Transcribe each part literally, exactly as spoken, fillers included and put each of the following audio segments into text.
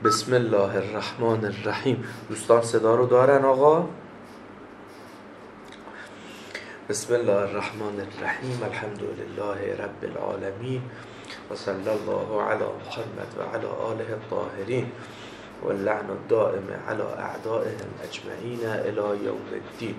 بسم الله الرحمن الرحیم. دوستان صدا رو دارن آقا؟ بسم الله الرحمن الرحیم. الحمد لله رب العالمین و صلی الله علی محمد و علی آله الطاهرین و اللعن الدائم علی اعدائهم اجمعین الی یوم الدین.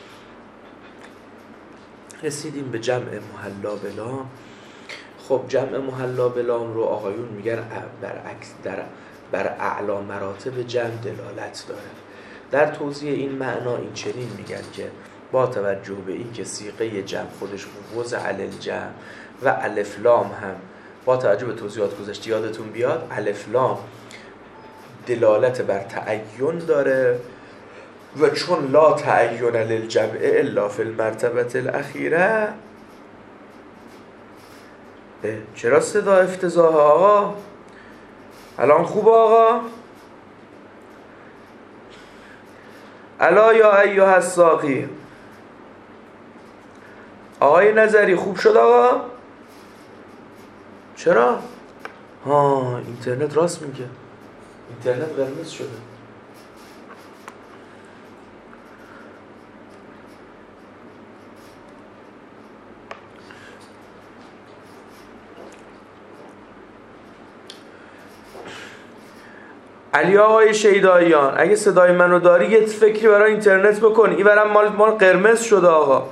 رسیدیم به جمع محلا بلام. خب جمع محلا بلام رو آقایون میگن برعکس در بر اعلی مراتب جمع دلالت داره. در توضیح این معنا این چنین میگن که با توجه به این که صیغه جمع خودش وضع علی الجمع و الف لام هم با توجه به توضیحات گذشته یادتون بیاد الف لام دلالت بر تعین داره و چون لا تعین للجمع الا فی المرتبه الاخیره. چرا صدا افتضاح آقا؟ الان خوب آقا؟ الا یا ایها الساقی. آقای نظری خوب شد آقا؟ چرا؟ ها اینترنت راست میگه، اینترنت قرمز شده. علی آقای شیداییان اگه صدای منو داری یه فکری برای اینترنت بکن. این برام مال مال قرمز شده آقا.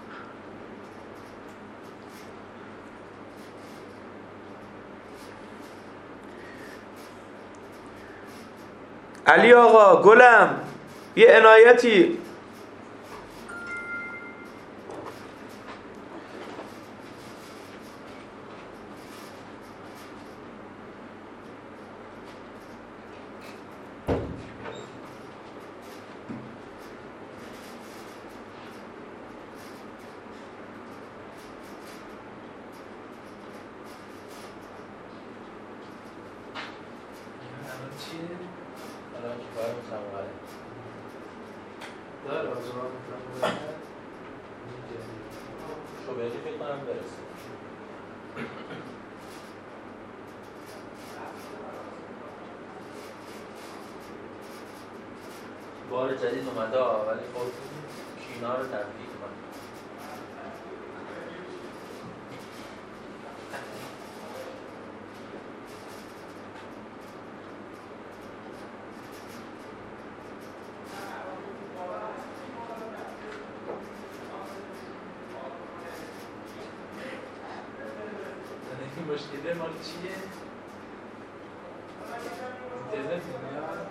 علی آقا گلم یه عنایتی. بار جدید اومده ولی خب کینا رو تبدیل کنه. این مشکله مال چیه؟ اینترنت میاد؟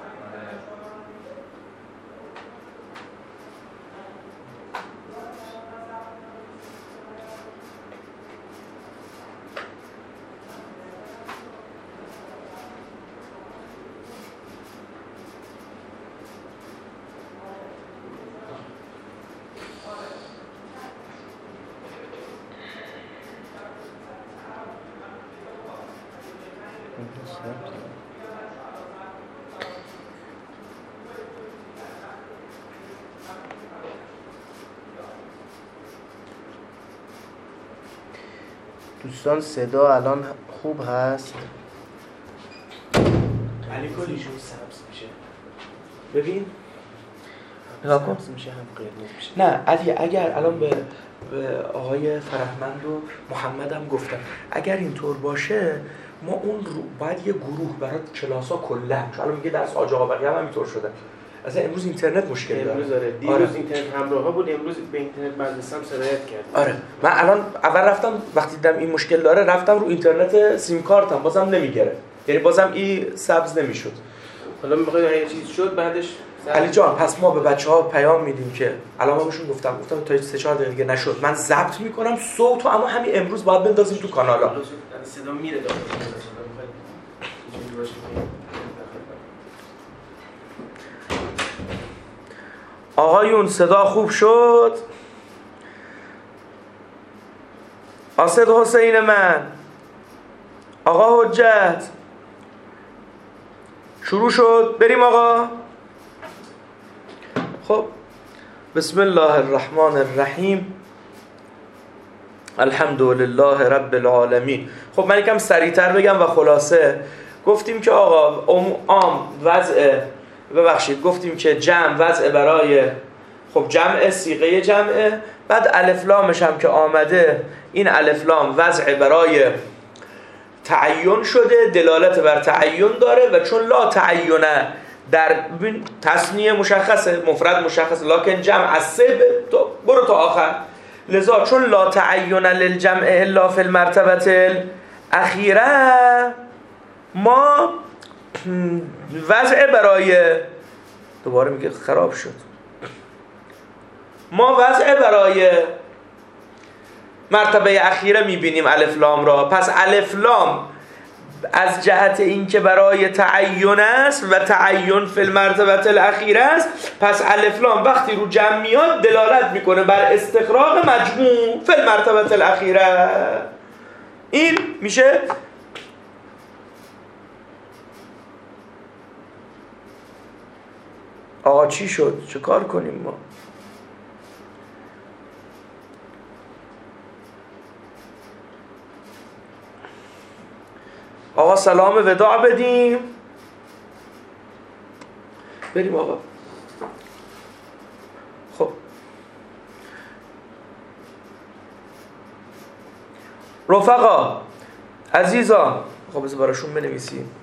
دوستان صدا الان خوب هست؟ علی کلیشون سبز میشه. ببین نگاه کن. سبز میشه هم قرمز میشه. نه علی اگر الان به, به آقای فرهمند و محمد هم گفتم اگر اینطور باشه ما اون رو باید یه گروه برای کلاسا کلا چون الان میگه درس آج آقا بقیه هم اینطور شده. اصلا امروز اینترنت مشکل داره. امروز داره. دیروز آره. اینترنت همراه بود، امروز به اینترنت مدرسه هم سرایت کرد. آره من الان اول رفتم وقتی دیدم این مشکل داره رفتم رو اینترنت سیم کارتم بازم نمیگیره. یعنی بازم این سبز نمیشد. حالا میخواد هر چیز شد بعدش علی جان پس ما به بچه‌ها پیام میدیم که الان ما بهشون گفتم گفتم تا سه چهار دقیقه دیگه نشد من ضبط میکنم صوتو اما همین امروز باید بندازیم تو کانالا. صدا میره داخل. آقایون صدا خوب شد؟ آسد حسین من آقا حجت شروع شد بریم آقا. خب بسم الله الرحمن الرحیم. الحمد لله رب العالمین. خب من یکم سریعتر بگم و خلاصه گفتیم که آقا عام وضع ببخشید گفتیم که جمع وضع برای خب جمع صیغه جمعه، بعد الف لامش هم که آمده این الف لام وضع برای تعین شده، دلالت بر تعین داره و چون لا تعین در تصنیه مشخصه، مفرد مشخصه، لکن جمع از سه تو برو تا آخر، لذا چون لا تعین للجمع الا فی المرتبه الاخیره ما وضع برای دوباره میگه خراب شد ما وضع برای مرتبه اخیره میبینیم الف لام را. پس الف لام از جهت اینکه برای تعین است و تعین فی المرتبه الاخیره است، پس الف لام وقتی رو جمع میاد دلالت میکنه بر استقراق مجموع فی المرتبه الاخیره. این میشه آقا چی شد؟ چه کار کنیم ما؟ آقا سلام وداع بدیم بریم آقا. خب رفقا عزیزان، خب بذار براشون بنویسیم.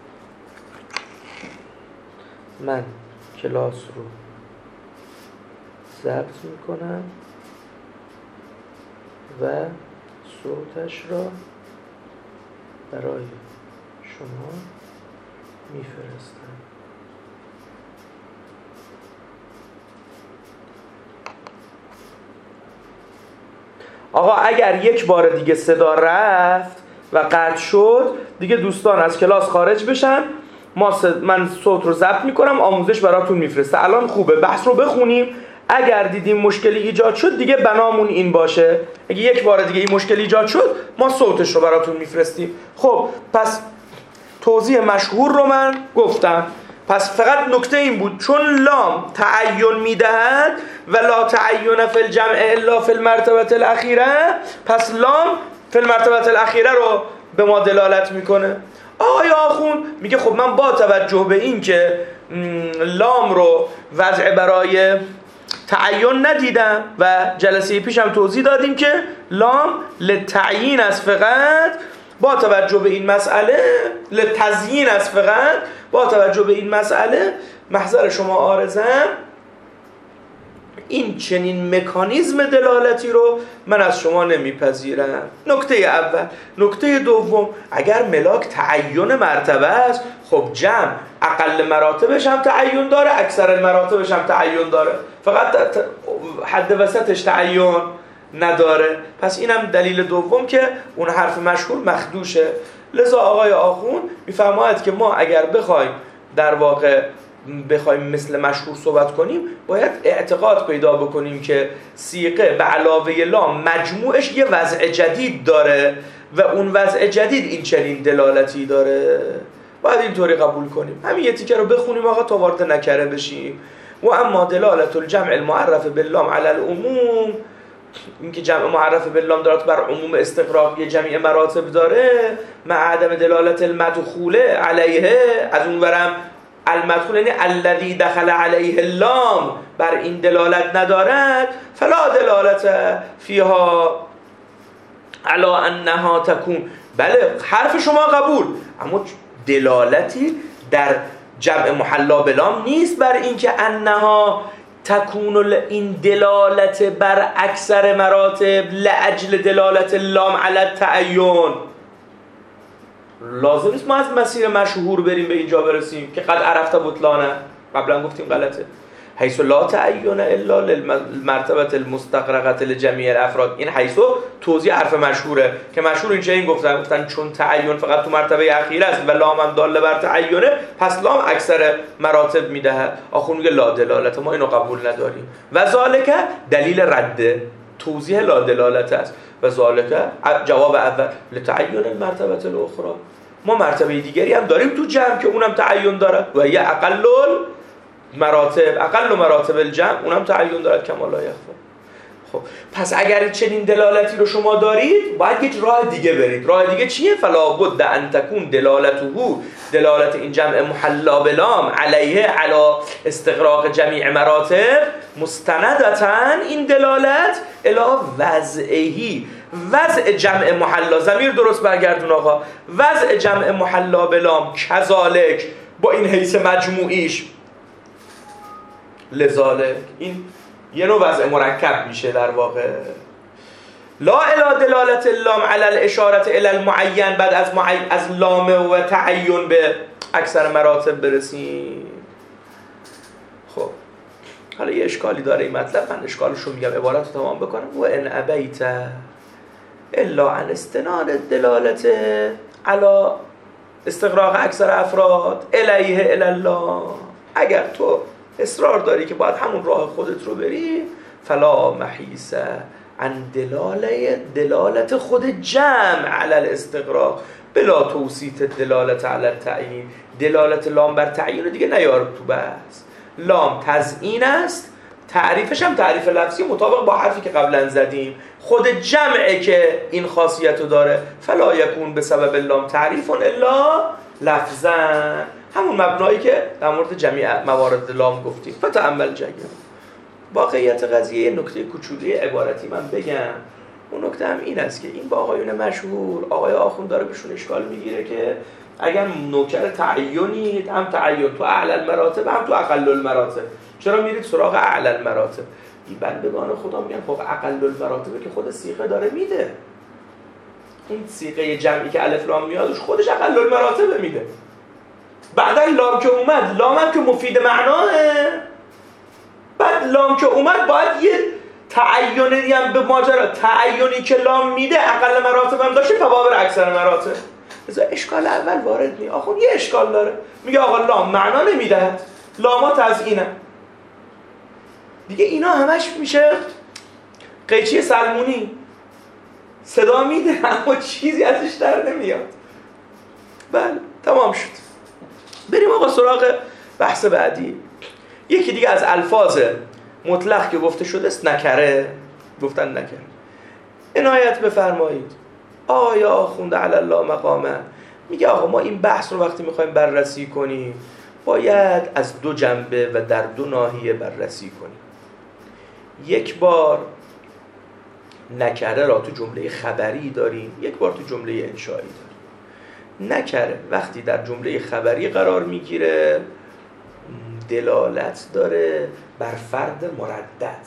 من کلاس رو ضبط میکنم و صوتش را برای شما میفرستم. آقا اگر یک بار دیگه صدا رفت و قطع شد دیگه دوستان از کلاس خارج بشن، ما صد... من صوت رو ضبط میکنم آموزش براتون میفرسته. الان خوبه بحث رو بخونیم، اگر دیدیم مشکلی ایجاد شد دیگه بنامون این باشه، اگه یک بار دیگه این مشکل ایجاد شد ما صوتش رو براتون میفرستیم. خب پس توضیح مشهور رو من گفتم، پس فقط نکته این بود چون لام تعین میدهد و لا تعین فی الجمع الا فی المرتبه الاخیره، پس لام فی المرتبه الاخیره رو به ما دلالت میکنه. آقای آخوند میگه خب من با توجه به این که لام رو وضع برای تعین ندیدم و جلسه پیشم توضیح دادیم که لام لتعیین است، فقط با توجه به این مسئله لتزیین است، فقط با توجه به این مسئله محضر شما عارضم این چنین مکانیزم دلالتی رو من از شما نمیپذیرم. نکته اول. نکته دوم، اگر ملاک تعین مرتبه است، خب جمع اقل مراتبش هم تعین داره، اکثر مراتبش هم تعین داره، فقط حد وسطش تعین نداره. پس اینم دلیل دوم که اون حرف مشهور مخدوشه. لذا آقای آخوند میفرماید که ما اگر بخوایم در واقع بخوایم مثل مشهور صحبت کنیم باید اعتقاد پیدا بکنیم که صیغه به علاوه لام مجموعش یه وضع جدید داره و اون وضع جدید این چنین دلالتی داره، باید اینطوری قبول کنیم. همین یه تیکه رو بخونیم آقا تا وارد نکره بشیم. و اما دلالت الجمع المعرف باللام علی العموم، این که جمع معرف باللام دارد بر عموم استقراق یه جمعی مراتب داره، مع عدم دلالت المدخوله علیه، از اون برم المدخول یعنی الذی دخل علیه اللام بر این دلالت ندارد، فلا دلالت فیها علی انها تکون. بله حرف شما قبول، اما دلالتی در جمع محلا بلام نیست بر این که انها تکون، این دلالت بر اکثر مراتب لاجل دلالت لام علی التعین. لازم نیست ما از مسیر مشهور بریم به اینجا برسیم که قد عرفت بطلانه، قبلا گفتیم غلطه. حیث لا تعین الا للمرتبه المستغرقه لجمیع الافراد، این حیث توضیح حرف مشهوره که مشهور این چه این گفتن گفتن چون تعین فقط تو مرتبه اخیر است و لام هم داله بر تعینه، پس لام اکثر مراتب میده. آخوند میگه لا دلالت، ما اینو قبول نداریم. و ذالک دلیل رد توضیح لا دلالت است. و ذالک جواب اول لتعین المرتبه الاخرى، ما مرتبه دیگری هم داریم تو جمع که اونم تعین داره و یه اقل مراتب اقل مراتب الجمع اونم تعین دارد کما لا یخفی. خب پس اگر چنین دلالتی رو شما دارید باید یک راه دیگه برید. راه دیگه چیه؟ فلا بد ان تکون دلالته، دلالت این جمع محلا بلام علیه علی استغراق جمیع مراتب مستندتن، این دلالت الی وضعهی، وضع جمع محلا، ضمیر درست برگردون آقا، وضع جمع محلا بلام کذالک با این حیث مجموعیش لذالک، این یه نوع وضع مرکب میشه در واقع. لا الی دلالت اللام علی الاشارت الی المعین، بعد از معین از لام و تعین به اکثر مراتب برسیم. خب حالا یه اشکالی داره این مطلب، من اشکالش رو میگم عبارت رو تمام بکنم. و ان ابیت الا عن استناد دلالت علی استغراق اکثر افراد الیه الی الله، اگر تو اصرار داری که باید همون راه خودت رو بری، فلا محیص عن دلاله دلالت خود جمع علی الاستغراق بلا توصیت دلالت علی التعیین، دلالت لام بر تعیین رو دیگه نیار تو بحث. لام تزیین است، تعریفش هم تعریف لفظی مطابق با حرفی که قبلا زدیم، خود جمعه که این خاصیت رو داره. فلا یکون به سبب لام تعریف الا لفظا، همون مبنایی که در مورد جمیع موارد لام گفتیم. فتأمل جیدا. واقعیت قضیه نکته کوچولی عبارتی من بگم، اون نکته هم این است که این با آقایون مشهور، آقای آخوند داره بهشون اشکال میگیره که اگر نوکر تعینید، هم تعین تو اعلی المراتب هم تو اقل المراتب، چرا میرید سراغ اعلی المراتب؟ این بندگان خدا میگن خب اقل المراتبه که خود صیغه داره میده، این صیغه جمعی که الف لام میادش خودش اقل المراتبه میده. بعدا لام که اومد، لام هم که مفید معناه، بعد لام که اومد باید یه تعینی هم به ماجرا، تعینی که لام میده اقل مراتب هم داشته فبابر اکثر مراتب. مثلا اشکال اول وارد می آخون یه اشکال داره، میگه آقا لام معنا نمیدهد، لاما تزیینه دیگه، اینا همش میشه قیچی سلمونی، صدا میده اما چیزی ازش در نمیاد. بله تمام شد. بریم آقا سراغ بحث بعدی. یکی دیگه از الفاظ مطلق که گفته شده است نکره، گفتن نکره. عنایت بفرمایید. آیا آخونده علی الله مقامه میگه آقا ما این بحث رو وقتی میخوایم بررسی کنیم باید از دو جنبه و در دو ناحیه بررسی کنیم. یک بار نکره را تو جمله خبری داریم، یک بار تو جمله انشایی داریم. نکره وقتی در جمله خبری قرار میگیره دلالت داره بر فرد مردد،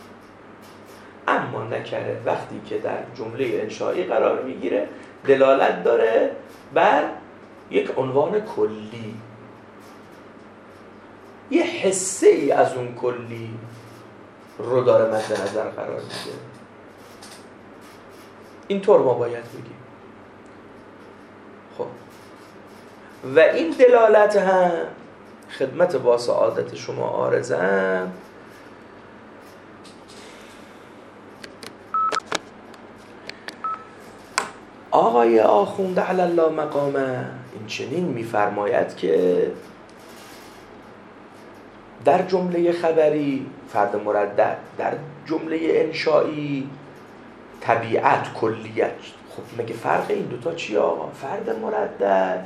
اما نکره وقتی که در جمله انشایی قرار میگیره دلالت داره بر یک عنوان کلی، یه حصه ای از اون کلی رو داره مد نظر قرار میده. اینطور ما باید بگیم. خب و این دلالت هم خدمت با سعادت شما عارضم آقای آخونده علی الله مقامه این چنین میفرماید که در جمله خبری فرد مردد، در جمله انشایی طبیعت کلیت. خب مگه فرق این دوتا چیه آقا؟ فرد مردد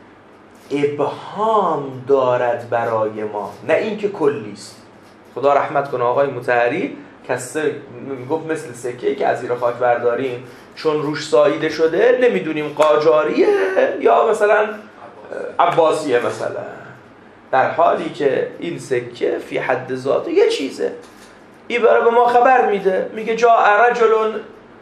ابهام دارد برای ما، نه اینکه کلیست. خدا رحمت کنه آقای مطهری کسر میگفت مثل سکه‌ای که از زیر خاک برداریم چون روش ساییده شده نمیدونیم قاجاریه یا مثلا عباسیه مثلا، در حالی که این سکه فی حد ذات یه چیزه. این برای به ما خبر میده، میگه جا رجل،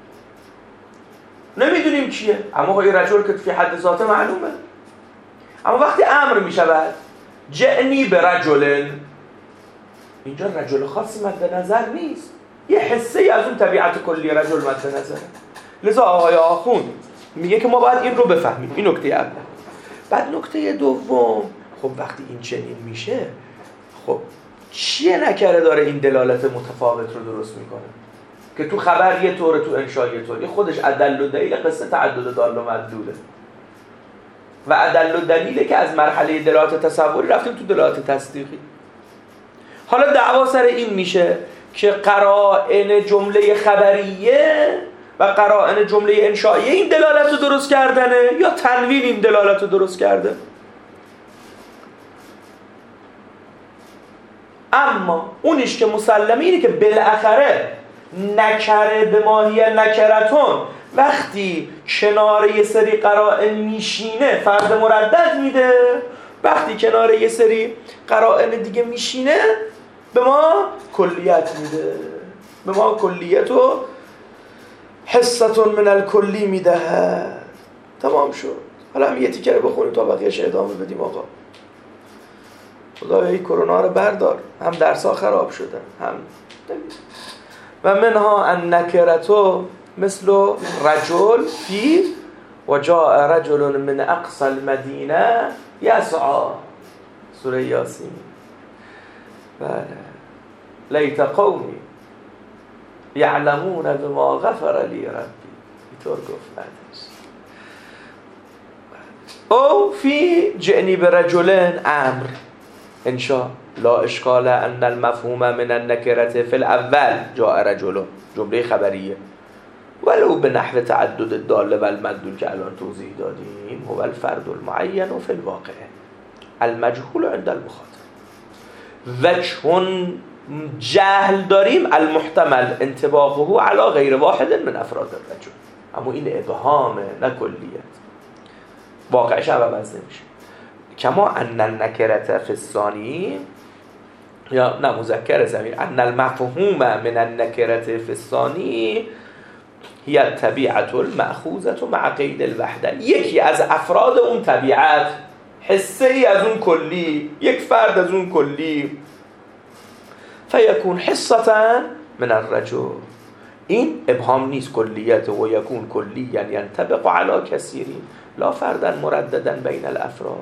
نمیدونیم کیه اما این رجل که فی حد ذات معلومه. اما وقتی امر میشود جعنی به رجل، اینجا رجل خاصی مد نظر نیست، یه حصه ای از اون طبیعت کلی رجل مد نظره. لذا آقای آخوند میگه که ما باید این رو بفهمیم. این نکته اول. بعد نکته دوم، خب وقتی این چنین میشه خب چیه نکره داره این دلالت متفاوت رو درست میکنه که تو خبر یه طوره تو انشا یه طوره؟ خودش ادل و دلیل قصه تعدد دال و مدلوله و ادل و دلیله که از مرحله دلالت تصوری رفتیم تو دلالت تصدیقی. حالا دعوا سر این میشه که قرائن جمله خبریه و قرائن جمله انشائیه این دلالت رو درست کردنه یا تنوین این دلالت رو درست کرده. اما اونیش که مسلمه اینه که بالاخره نکره به ماهی نکرتون وقتی کنار یه سری قرائن میشینه فرد مردد میده، وقتی کنار یه سری قرائن دیگه میشینه به ما کلیت میده، به ما کلیت و حصتون من الکلی میده. تمام شد. حالا هم یه تیکه رو بخونیم تا بقیه‌اش ادامه بدیم. آقا خدایا این کرونا رو بردار، هم درس‌ها خراب شدن هم و منها ان نکرتو مثل رجل فی و جاء رجل من اقصى المدینه یسعى، سوره یاسین. بله لیت قومی یعلمون بما غفر لی ربی، اینطور گفت بعدش. او فی جئنی برجلن امر انشاء لا اشکال ان المفهوم من النکرة فی الاول جاء رجل، جمله خبریه ولو به نحو تعدد الداله و المدلول که الان توضیح دادیم. هو الفرد المعین و فی الواقع المجهول عند المخاطب. و چون جهل داریم المحتمل انطباقه علی غیر واحد من افراد الرجل، اما این ابهامه نه کلیت، واقعش هم عوض نمیشه. کما ان النکرة فی الثانی یا نه مذکر ضمیر ان المفهوم من النکرة فی الثانی هی الطبیعة المأخوذة مع قید الوحده، یکی از افراد اون طبیعت، حصه ای از اون کلی، یک فرد از اون کلی. فیکون حصة من الرجل، این ابهام نیست، کلیت. و یکون کلی یعنی ینطبق علی کثیرین لا فردا مرددا بین الافراد.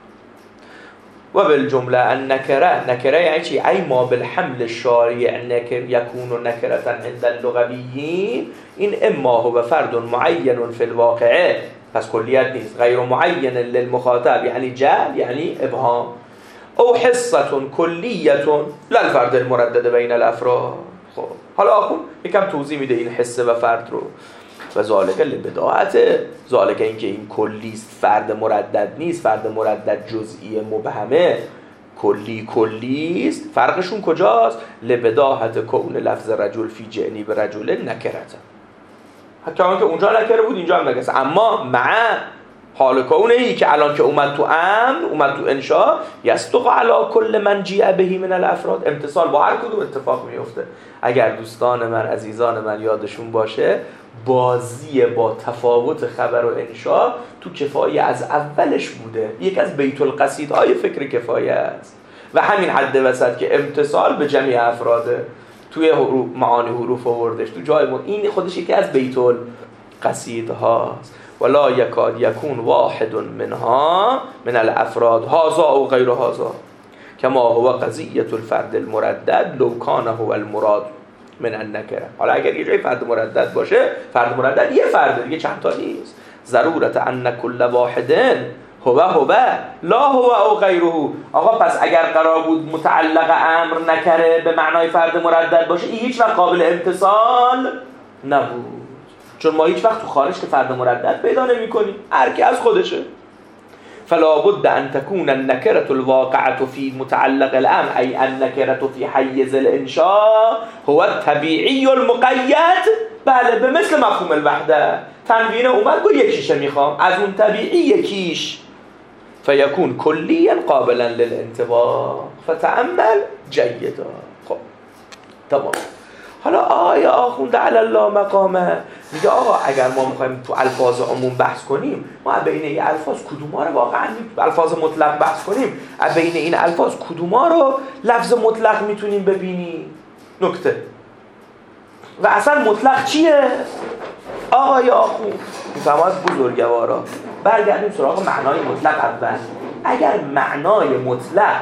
و بالجمله النکره، نکره یعنی چی؟ ای ما بالحمل الشارع نکر یکون نکرة عند اللغویین، این اما هو فرد معین فی الواقع، پس کلیت نیست، غیر معین للمخاطب یعنی جهل یعنی ابهام. او حصة کلیت لا الفرد المردد بین الافراد. خب حالا آخون یکم توضیح میده این حصه و فرد رو. و ذالک لبداعته، ذالک این که این کلیست فرد مردد نیست، فرد مردد جزئی مبهمه، کلی کلیست. فرقشون کجاست؟ لبداعت کون لفظ رجل فی جعنی به رجل نکرته، حتی اون که اونجا نکره بود اینجا هم نکرده، اما مع حال کونه ای که الان که اومد تو امر، اومد تو انشاء، یصدق علی کل من جیء به من الافراد، امتصال با هر کدوم اتفاق میفته. اگر دوستان من عزیزان من یادشون باشه بازی با تفاوت خبر و انشاء تو کفایه از اولش بوده، یک از بیت القصیدهای فکر کفایه است و همین حد وسط که امتصال به جمعی افراده توی حروف معانی حروف آوردش تو جای مون، این خودش یکی از بیت القصیدهاست. ولا یکاد یکون واحد منها من الافراد هذا او غیر هذا کما هو قضیه الفرد المردد لو کان هو المراد من النکره. حالا اگر یه جای فرد مردد باشه، فرد مردد یه فرد دیگه، چند تا نیست. ضرورت ان کل واحد هو هو لا هو او غیره. آقا پس اگر قرار بود متعلق امر نکره به معنای فرد مردد باشه، این هیچ وقت قابل امتصال نبود، چون ما هیچ وقت تو خارج که فرد مردد پیدا نمی‌کنیم، هر کی از خودشه. فلا بد ان تكون النكره الواقعه في متعلق الامر اي النكره في حيز الانشاء هو الطبيعي المقيد، بله به مثل مفهوم الوحده. تنوین اومد گفت یکیشه میخوام، از اون طبیعی یکیش. فيكون كليا قابلا للانطباق فتأمل جيدا. خب تمام. حالا آیا آخونده علی الله مقامه میگه آقا اگر ما میخوایم تو الفاظ عموم بحث کنیم، ما بین این الفاظ کدوما رو واقعا الفاظ مطلق بحث کنیم، بین این الفاظ کدوما رو لفظ مطلق میتونیم ببینیم؟ نکته. و اصلا مطلق چیه؟ آقای آخوند میفهمد بزرگوارا برگردیم سراغ معنای مطلق اول. اگر معنای مطلق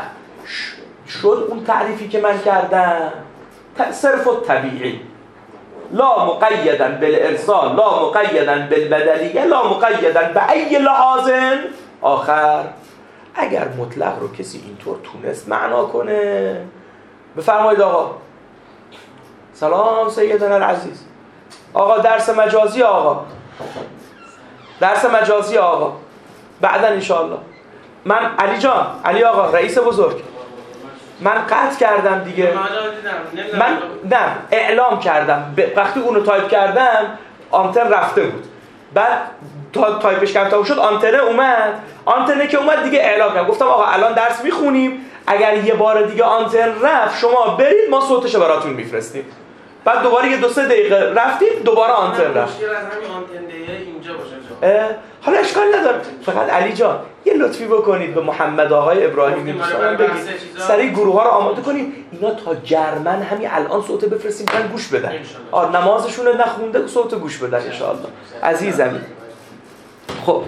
شد اون تعریفی که من کردم، صرف الطبیعی، لا مقیدا بالارسال، لا مقیدا بالبدلیه، لا مقیدا به ای لحاظ آخر. اگر مطلق رو کسی اینطور تونست معنا کنه، بفرمایید آقا سلام سیدنا العزیز. آقا درس مجازی آقا. درس مجازی آقا. بعدا انشاءالله. من علی جان، علی آقا، رئیس بزرگ. من قطع کردم دیگه. من نه اعلام کردم. وقتی اونو تایپ کردم آنتن رفته بود. بعد تا تایپش کردم شد آنتنه اومد. آنتنه که اومد دیگه اعلام کردم. گفتم آقا الان درس میخونیم. اگر یه بار دیگه آنتن رفت شما برید ما صوتشو براتون میفرستیم. بعد دوباره یه دو سه دقیقه رفتیم دوباره آنتن رفت. مشکل از همین آنتن دیگه اینجا باشه. حالا اشکال نداره. فقط علی جان یه لطفی بکنید به محمد آقای ابراهیمی دوستان بگید سریع گروه ها رو آماده کنید اینا تا جرمن همین الان صوت بفرستیم کن گوش بدن. آ نمازشون رو نخونده صوت گوش بدن ان شاء الله. عزیزم خب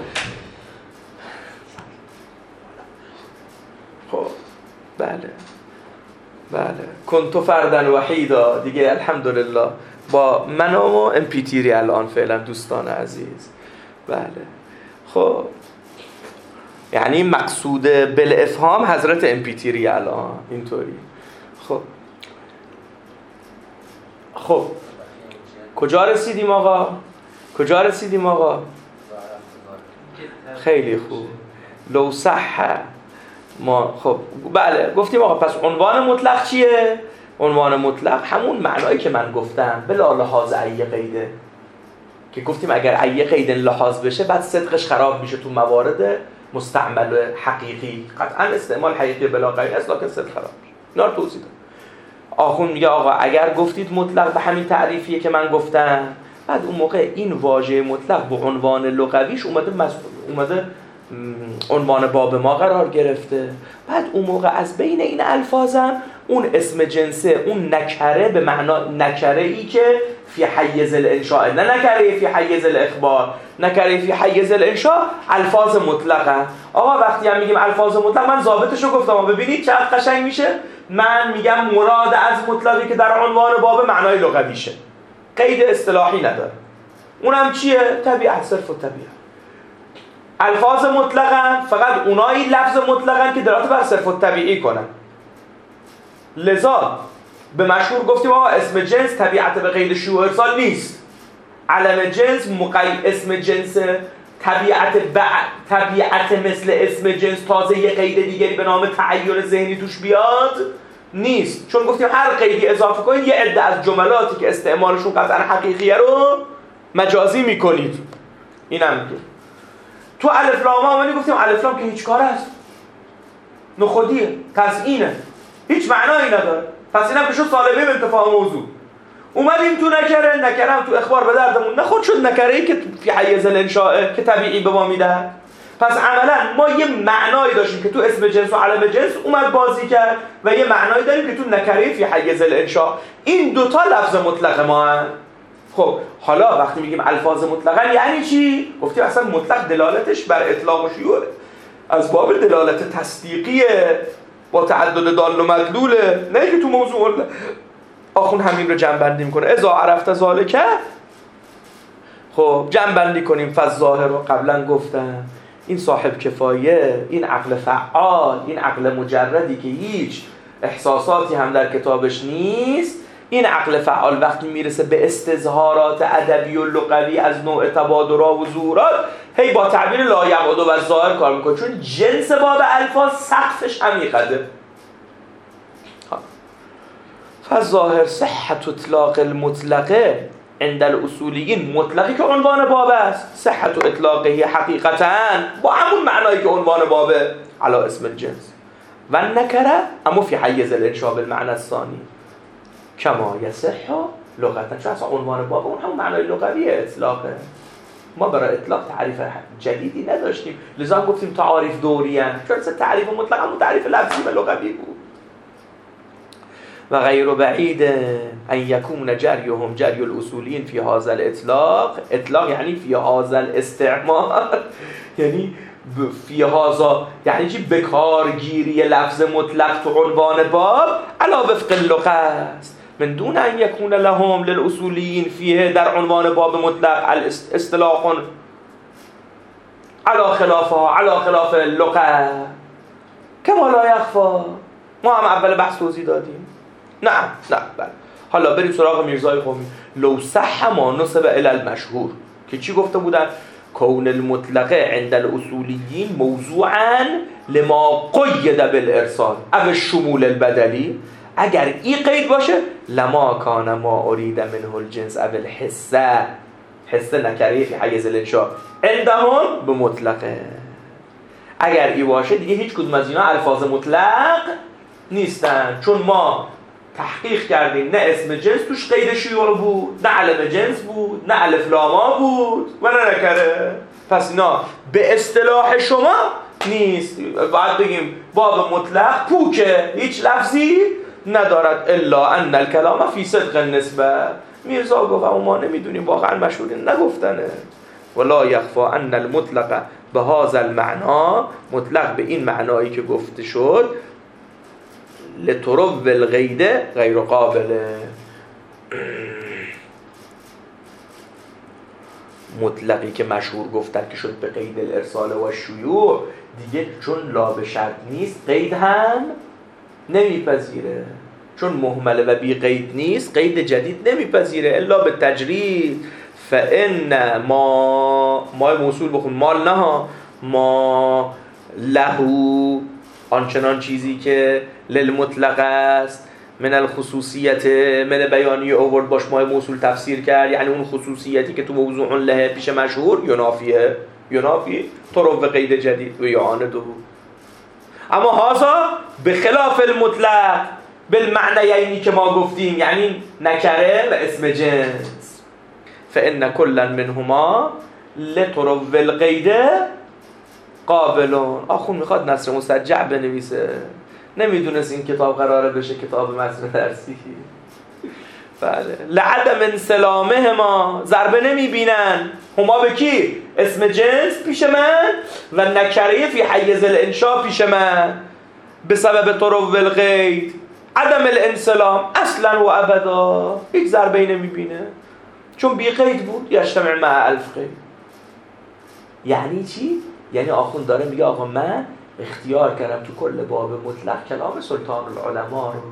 خب بله بله کنتو فردن وحیدا دیگه الحمدلله با من و امپیتیری الان فعلا دوستان عزیز. بله خب یعنی مقصود بالافهام حضرت امپیتیری الان اینطوری. خب خب کجا رسیدیم آقا؟ کجا رسیدیم آقا؟ خیلی خوب. لو صح ما خب بله گفتیم آقا پس عنوان مطلق چیه؟ عنوان مطلق همون معنایی که من گفتم بلا لحاظ ای قیده که گفتیم اگر ای قید لحاظ بشه بعد صدقش خراب میشه تو موارد مستعمل حقیقی. قطعا استعمال حقیقی بلا قید است لکن صدق خراب میشه. اینا رو توضیح دادم. آخون میگه آقا اگر گفتید مطلق به همین تعریفیه که من گفتم بعد اون موقع این واژه مطلق به عنوان لغویش اومده مز... اومده عنوان باب ما قرار گرفته. بعد اون موقع از بین این الفاظم اون اسم جنسه اون نکره به معنا نکره ای که فی حیز الانشاء نه نکره فی حیز الاخبار نکره فی حیز الانشاء الفاظ مطلقه. آقا وقتی هم میگیم الفاظ مطلق من ضابطشو گفتم ببینید چقدر قشنگ میشه. من میگم مراد از مطلقی که در عنوان باب معنای لغویشه قید اصطلاحی نداره. اونم چیه؟ طبیعت صرف و طبیعت. الفاظ مطلقن فقط اونایی لفظ مطلقن که دلالت بر صرف و طبیعی کنن. لذا به مشهور گفتیم آقا اسم جنس طبیعت به قید شیوع و ارسال نیست. علم جنس مقید اسم جنس طبیعت ب... طبیعت مثل اسم جنس تازه یه قید دیگری به نام تعین ذهنی توش بیاد نیست. چون گفتیم هر قیدی اضافه کنید یه عده از جملاتی که استعمالشون قطعا حقیقیه رو مجازی میکنید. اینم میگه تو الف لام آمدی گفتیم الف لام که هیچ کار است نخودیه تزیینه هیچ معنایی نداره. پس اینم که شد سالبه به انتفاع موضوع. اومدیم تو نکره نکره هم تو اخبار به دردمون نخورد شد نکره‌ای که فی حیز الانشاء که طبیعی به ما میده. پس عملا ما یه معنایی داشتیم که تو اسم جنس و علم جنس اومد بازی کرد و یه معنایی داریم که تو نکره فی حیز الانشاء. این دوتا لفظ مطلق ما هست. خب حالا وقتی میگیم الفاظ مطلقا یعنی چی؟ گفتیم اصلا مطلق دلالتش بر اطلاق و شیوعه از باب دلالت تصدیقیه با تعدد دال و مدلوله نه که تو موضوع آخون همین رو جمع میکنه. اذا عرفت ذالک خب جمع بندی کنیم فالظاهر رو قبلا گفتم این صاحب کفایه این عقل فعال این عقل مجردی که هیچ احساساتی هم در کتابش نیست این عقل فعال وقتی میرسه به استظهارات ادبی و لغوی از نوع تبادرها و ظهورات هی با تعبیر لایعقد و ظاهر کار میکنه چون جنس باب الفاظ سقفش عمیقه. فالظاهر صحت اطلاق المطلقه عند الاصولیین مطلقی که عنوان باب است صحت اطلاقه حقیقتا با همون معنایی که عنوان بابه علی اسم الجنس و نکره اما فی حیز الانشاء بالمعنى الثانی کما یصح لغتا چون اصلا عنوان باب اون همون معنای لغوی اطلاقه. ما برای اطلاق تعریف جدیدی نداشتیم لذا گفتیم تعاریف دوریان چون اصلا تعریف مطلق همون تعریف لفظی و لغوی بود. و غیر بعید ان یکون جریهم جری الاصولین فی هذا الاطلاق اطلاق یعنی فی هذا الاستعمال یعنی فی هذا یعنی چی بکارگیری لفظ مطلق تو عنوان باب علی وفق اللغه است من دون ان یکون لهم للاصولین فیه در عنوان باب مطلق الاصطلاح علی خلافها علی خلاف اللغه کما لا یخفا. ما هم اول بحث توضیح دادیم. نه نه بله حالا بریم سراغ میرزای قمی. لو صح ما نسب الی المشهور که چی گفته بودن؟ کون المطلقه عند الاصولیین موضوعا لما قید بالارسال او شمول البدلی. اگر این قید باشه لما کان ما ارید منه الجنس او الحسه، حسه نکره فی حیز الانشاء عندهم به مطلقه. اگر ای باشه دیگه هیچ کدوم از اینا الفاظ مطلق نیستن، چون ما تحقیق کردیم نه اسم جنس توش قید شیوع بود، نه علم جنس بود، نه الف لاما بود و نه نکره. پس اینا به اصطلاح شما نیست. باید بگیم باب مطلق پوکه، هیچ لفظی ندارد الا ان الکلام فی صدق النسبه. میرزا گفت اما ما نمیدونیم، واقعا مشهورین نگفتنه. ولا یخفا ان المطلق به هذا المعنا، مطلق به این معنایی که گفته شد، لطرب الغیده غیر قابله. مطلقی که مشهور گفتن که شد به قید الارسال و شیوع دیگه چون لا به شرط نیست قید هم نمیپذیره، چون مهمله و بی قید نیست قید جدید نمیپذیره الا به تجرید. فان ما ما موصول بخون مال نه ما لهو آنچنان چیزی که للمطلق است من الخصوصیت من بیانی اوورد باش مای موصول تفسیر کرد، یعنی اون خصوصیتی که تو موضوع له پیش مشهور ینافیه ینافی طرف و قید جدید و یعاندو. اما هازا به خلاف المطلق بالمعنیینی که ما گفتیم، یعنی نکره و اسم جنس. فان کلا منهما لطرف القید قابلون. آخون میخواد نثر مسجع بنویسه، نمیدونست این کتاب قراره بشه کتاب متن درسی. بله. لعدم انسلامه ما ضربه نمیبینن هما به کی؟ اسم جنس پیش من و نکره فی حیز الانشاء پیش من به سبب طرف القید. عدم الانسلام اصلا و ابدا هیچ ضربه نمیبینه چون بی قید بود. یجتمع مع الف قید. یعنی چی؟ یعنی آخوند داره میگه آقا من اختیار کردم تو کل باب مطلق کلام سلطان العلماء رو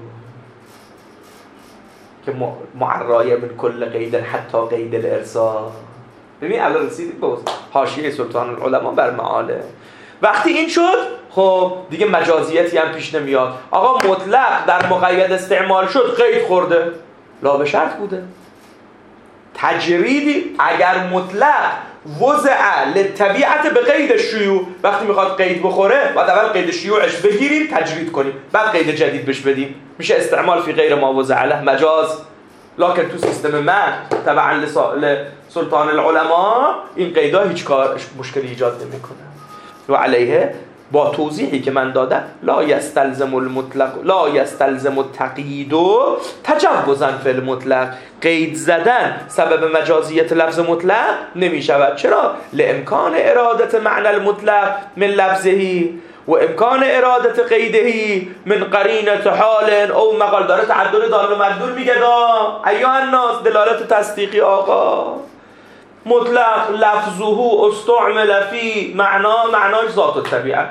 که معرایه من کل قید حتی قید الارسال. ببین الان رسیدیم به حاشیه سلطان العلماء بر معاله. وقتی این شد خب دیگه مجازیتی هم پیش نمیاد. آقا مطلق در مقید استعمال شد قید خورده، لا به شرط بوده. تجریدی اگر مطلق وضع للطبیعت به قید شیوع، وقتی میخواد قید بخوره بعد اول قید شیوعش بگیریم تجرید کنیم بعد قید جدید بهش بدیم، میشه استعمال فی غیر ما وضع له مجاز. لکن تو سیستم من تبعا لسلطان العلماء این قیدا هیچ کار مشکلی ایجاد نمیکنه. و علیه با توضیحی که من دادم لا یستلزم المطلق لا یستلزم التقیید تجوزا فی المطلق. قید زدن سبب مجازیت لفظ مطلق نمی شود. چرا؟ لامکان ارادت معنی المطلق من لفظه و امکان ارادت قیده من قرینه حال او مقال. داره تعدل دال و مدلول میگه دا ایها الناس دلالت تصدیقی آقا. مطلق لفظه استعمل فی معنا معنای ذات الطبیعه،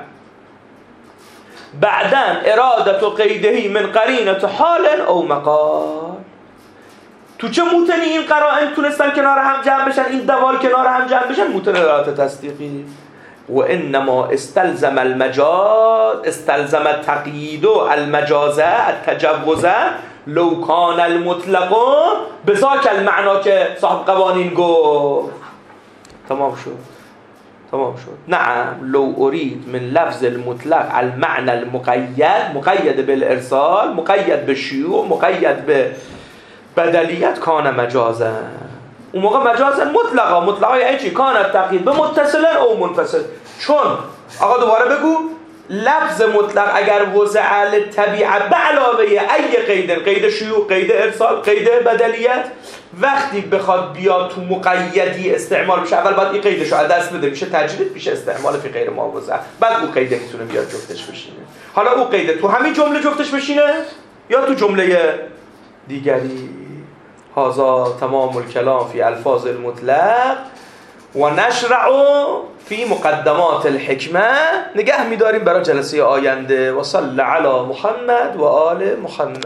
بعداً ارادت و قیده من قرینه حال او مقال. تو چه موتنی این قرائن تونستن کنار هم جمع بشن، این دوال کنار هم جمع بشن؟ موتن ارادت تصدیقی. و انما استلزم المجاز استلزم التقیید المجازه التجوزه لو کان المطلق بذاک المعنا که صاحب قوانین گفت. تمام شد تمام شد. نعم لو اريد من لفظ المطلق المعنى المقيد مقيد بالارسال مقيد بالشيوع مقيد به بدلیت کان مجازا. اون موقع مجازا مطلقا مطلقا یعنی چی؟ کان التقیید به متصل او منفصل. چون آقا دوباره بگو لفظ مطلق اگر وضع للطبیعه به علاوه ای قید قید شیوع قید ارسال قید بدلیت وقتی بخواد بیاد تو مقیدی استعمال بشه اول باید این قیدشو از دست بده، میشه تجرید، میشه استعمال فی غیر ما وضع. بعد اون قیده میتونه بیاد جفتش بشینه. حالا اون قیده تو همین جمله جفتش بشینه یا تو جمله دیگری. هذا تمام الكلام فی الفاظ المطلق و نشرع فی مقدمات الحکمه. نگه می‌داریم برای جلسه آینده. و صلی علی محمد و آل محمد.